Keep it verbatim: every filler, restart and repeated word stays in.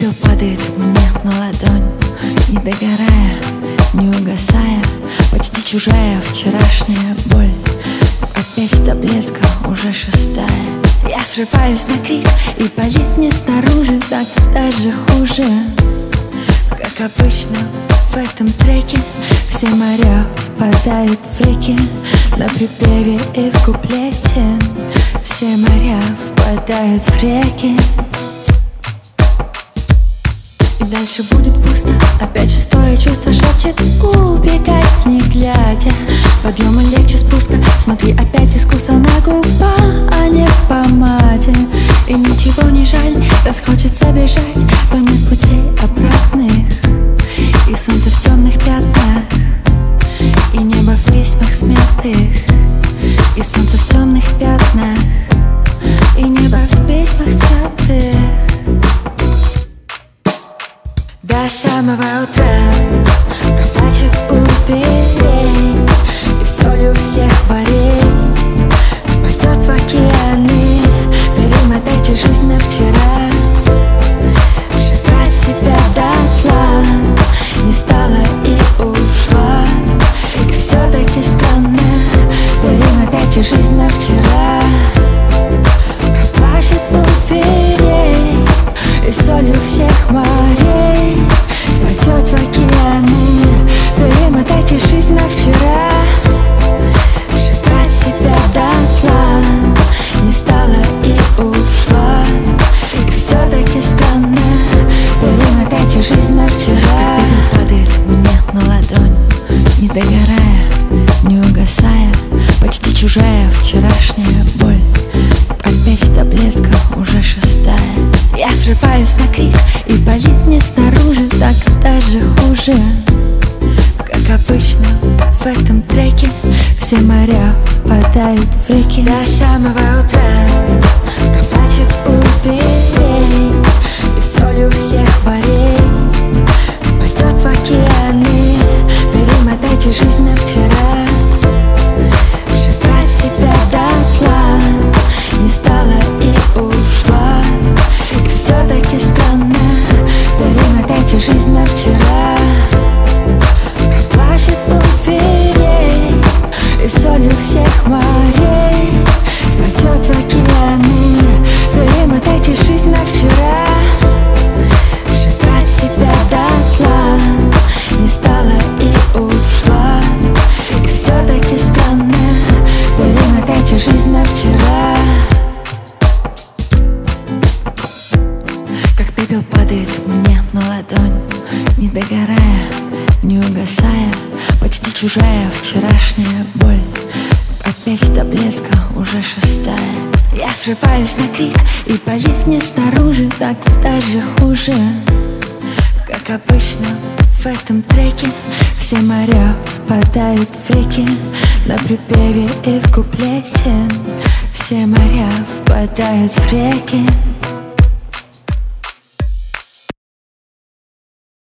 пепел падает мне на ладонь, не догорая, не угасая, почти чужая вчерашняя боль. Опять таблетка, уже шестая. Я срываюсь на крик, и болит мне снаружи, так даже хуже. Как обычно в этом треке все моря впадают в реки. На припеве и в куплете все моря впадают в реки. И дальше будет пусто, опять шестое чувство шепчет: убегать не глядя. Подъема легче спуска, смотри, опять искуса на губа, а не в помаде. И ничего не жаль, раз хочется бежать, то нет путей обратных. И солнце в темных пятнах, и небо в письмах смятых. И солнце в темных пятнах, и небо в письмах смятых. До самого утра проплачет у дверей, и солью всех морей пойдет в океаны. Перемотайте жизнь на вчера, сжигать себя дотла не стала и ушла. И все-таки странно, перемотайте жизнь на вчера. Проплачет у дверей, и солью всех морей пойдет в океаны. Перемотайте жизнь на вчера, сжигать себя дотла не стала и ушла. И все-таки странно, перемотайте жизнь на вчера. Падает мне на ладонь, не догорая, не угасая, почти чужая вчерашняя боль. Опять таблетка, уже шестая. Я срываюсь на крик, и болит мне снаружи, так даже хуже. Как обычно в этом треке все моря впадают в реки. До самого утра проплачет у дверей, и солью всех морей пойдет в океаны. Перемотайте жизнь на вчера, сжигать себя дотла не стала и ушла. И все-таки странно, перемотайте жизнь на вчера. Проплачет у дверей, и солью всех морей пойдет в океаны. Перемотайте жизнь на вчера, сжигать себя дотла не стала и ушла. И все-таки странно, перемотайте жизнь на вчера. Как пепел падает мне на ладонь, не догорая, не угасая, почти чужая вчерашняя боль. Опять таблетка, уже шестая. Я срываюсь на крик, и болит мне снаружи, так даже хуже. Как обычно в этом треке все моря впадают в реки. На припеве и в куплете все моря впадают в реки.